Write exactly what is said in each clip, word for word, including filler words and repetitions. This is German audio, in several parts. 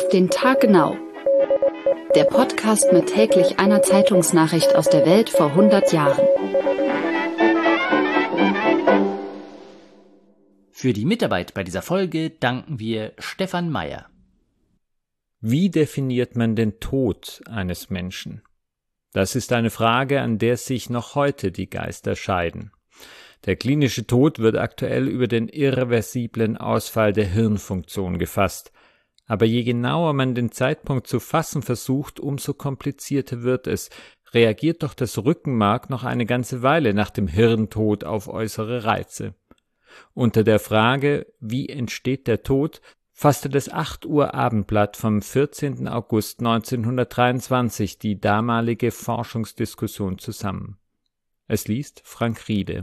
den Tag genau. Der Podcast mit täglich einer Zeitungsnachricht aus der Welt vor hundert Jahren. Für die Mitarbeit bei dieser Folge danken wir Stefan Meyer. Wie definiert man den Tod eines Menschen? Das ist eine Frage, an der sich noch heute die Geister scheiden. Der klinische Tod wird aktuell über den irreversiblen Ausfall der Hirnfunktion gefasst. Aber je genauer man den Zeitpunkt zu fassen versucht, umso komplizierter wird es. Reagiert doch das Rückenmark noch eine ganze Weile nach dem Hirntod auf äußere Reize. Unter der Frage, wie entsteht der Tod, fasste das acht Uhr Abendblatt vom vierzehnten August neunzehnhundertdreiundzwanzig die damalige Forschungsdiskussion zusammen. Es liest Frank Riede.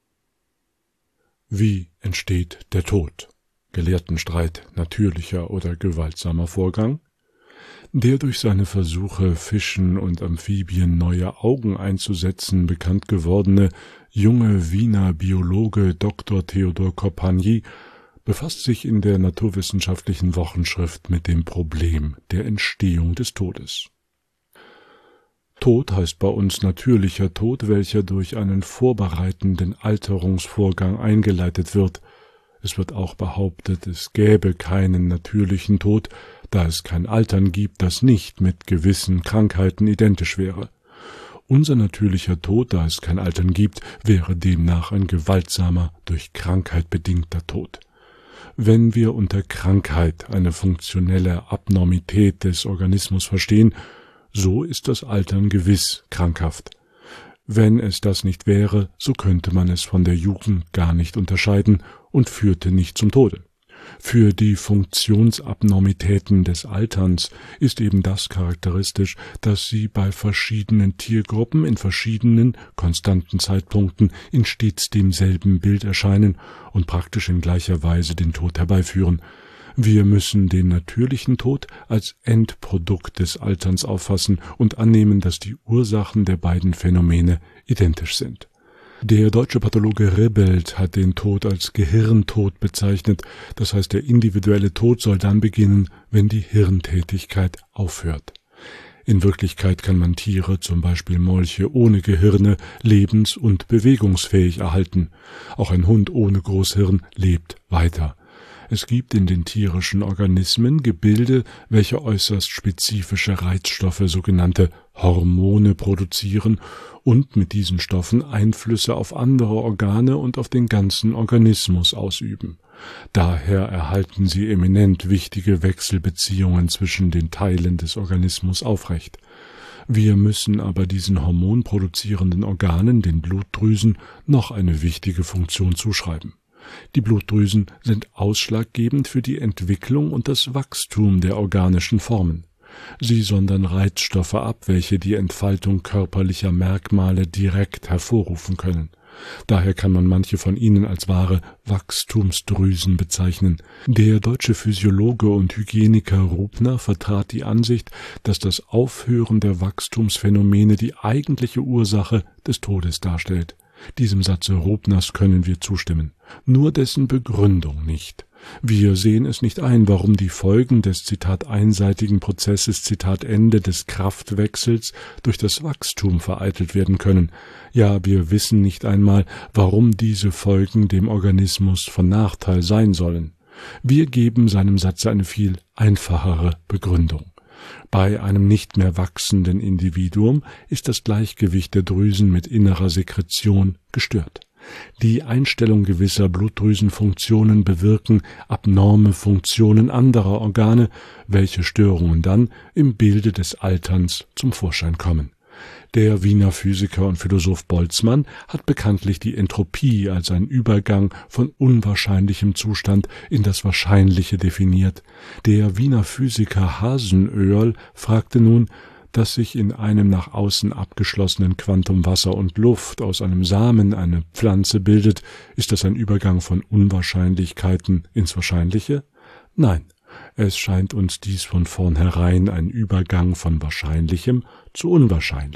Wie entsteht der Tod? Gelehrtenstreit, natürlicher oder gewaltsamer Vorgang? Der durch seine Versuche, Fischen und Amphibien neue Augen einzusetzen, bekannt gewordene junge Wiener Biologe Doktor Theodor Kompagnie befasst sich in der naturwissenschaftlichen Wochenschrift mit dem Problem der Entstehung des Todes. Tod heißt bei uns natürlicher Tod, welcher durch einen vorbereitenden Alterungsvorgang eingeleitet wird. Es wird auch behauptet, es gäbe keinen natürlichen Tod, da es kein Altern gibt, das nicht mit gewissen Krankheiten identisch wäre. Unser natürlicher Tod, da es kein Altern gibt, wäre demnach ein gewaltsamer, durch Krankheit bedingter Tod. Wenn wir unter Krankheit eine funktionelle Abnormität des Organismus verstehen, so ist das Altern gewiss krankhaft. Wenn es das nicht wäre, so könnte man es von der Jugend gar nicht unterscheiden und führte nicht zum Tode. Für die Funktionsabnormitäten des Alterns ist eben das charakteristisch, dass sie bei verschiedenen Tiergruppen in verschiedenen, konstanten Zeitpunkten in stets demselben Bild erscheinen und praktisch in gleicher Weise den Tod herbeiführen. Wir müssen den natürlichen Tod als Endprodukt des Alterns auffassen und annehmen, dass die Ursachen der beiden Phänomene identisch sind. Der deutsche Pathologe Ribbelt hat den Tod als Gehirntod bezeichnet, das heißt, der individuelle Tod soll dann beginnen, wenn die Hirntätigkeit aufhört. In Wirklichkeit kann man Tiere, zum Beispiel Molche ohne Gehirne, lebens- und bewegungsfähig erhalten. Auch ein Hund ohne Großhirn lebt weiter. Es gibt in den tierischen Organismen Gebilde, welche äußerst spezifische Reizstoffe, sogenannte Hormone, produzieren und mit diesen Stoffen Einflüsse auf andere Organe und auf den ganzen Organismus ausüben. Daher erhalten sie eminent wichtige Wechselbeziehungen zwischen den Teilen des Organismus aufrecht. Wir müssen aber diesen hormonproduzierenden Organen, den Blutdrüsen, noch eine wichtige Funktion zuschreiben. Die Blutdrüsen sind ausschlaggebend für die Entwicklung und das Wachstum der organischen Formen. Sie sondern Reizstoffe ab, welche die Entfaltung körperlicher Merkmale direkt hervorrufen können. Daher kann man manche von ihnen als wahre Wachstumsdrüsen bezeichnen. Der deutsche Physiologe und Hygieniker Rubner vertrat die Ansicht, dass das Aufhören der Wachstumsphänomene die eigentliche Ursache des Todes darstellt. Diesem Satze Rubners können wir zustimmen, nur dessen Begründung nicht. Wir sehen es nicht ein, warum die Folgen des Zitat einseitigen Prozesses Zitat Ende des Kraftwechsels durch das Wachstum vereitelt werden können. Ja, wir wissen nicht einmal, warum diese Folgen dem Organismus von Nachteil sein sollen. Wir geben seinem Satze eine viel einfachere Begründung. Bei einem nicht mehr wachsenden Individuum ist das Gleichgewicht der Drüsen mit innerer Sekretion gestört. Die Einstellung gewisser Blutdrüsenfunktionen bewirken abnorme Funktionen anderer Organe, welche Störungen dann im Bilde des Alterns zum Vorschein kommen. Der Wiener Physiker und Philosoph Boltzmann hat bekanntlich die Entropie als einen Übergang von unwahrscheinlichem Zustand in das Wahrscheinliche definiert. Der Wiener Physiker Hasenöhrl fragte nun, dass sich in einem nach außen abgeschlossenen Quantum Wasser und Luft aus einem Samen eine Pflanze bildet, ist das ein Übergang von Unwahrscheinlichkeiten ins Wahrscheinliche? Nein. Es scheint uns dies von vornherein ein Übergang von Wahrscheinlichem zu Unwahrscheinlichem,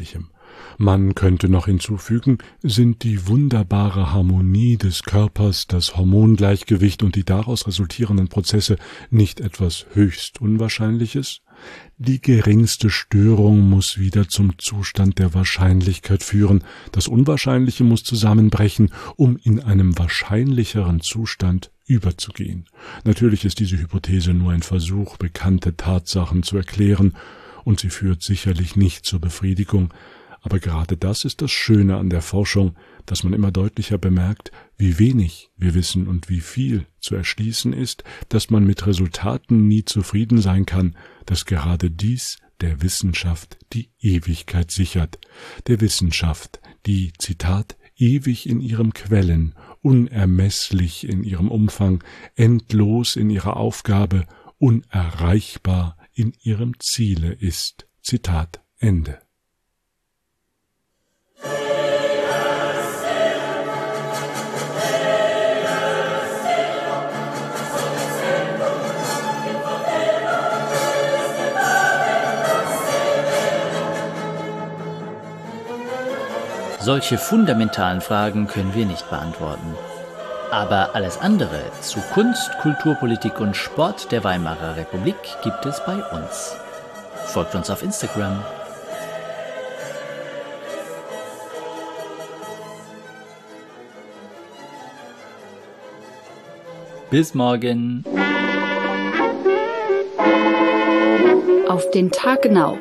Man könnte noch hinzufügen, sind die wunderbare Harmonie des Körpers, das Hormongleichgewicht und die daraus resultierenden Prozesse nicht etwas höchst Unwahrscheinliches? Die geringste Störung muss wieder zum Zustand der Wahrscheinlichkeit führen, das Unwahrscheinliche muss zusammenbrechen, um in einem wahrscheinlicheren Zustand überzugehen. Natürlich ist diese Hypothese nur ein Versuch, bekannte Tatsachen zu erklären, und sie führt sicherlich nicht zur Befriedigung, aber gerade das ist das Schöne an der Forschung, dass man immer deutlicher bemerkt, wie wenig wir wissen und wie viel zu erschließen ist, dass man mit Resultaten nie zufrieden sein kann, dass gerade dies der Wissenschaft die Ewigkeit sichert, der Wissenschaft, die, Zitat, ewig in ihrem Quellen, unermesslich in ihrem Umfang, endlos in ihrer Aufgabe, unerreichbar in ihrem Ziele ist. Zitat Ende. Solche fundamentalen Fragen können wir nicht beantworten. Aber alles andere zu Kunst, Kulturpolitik und Sport der Weimarer Republik gibt es bei uns. Folgt uns auf Instagram. Bis morgen. Auf den Tag genau.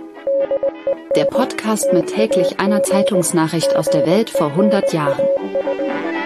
Der Podcast mit täglich einer Zeitungsnachricht aus der Welt vor hundert Jahren.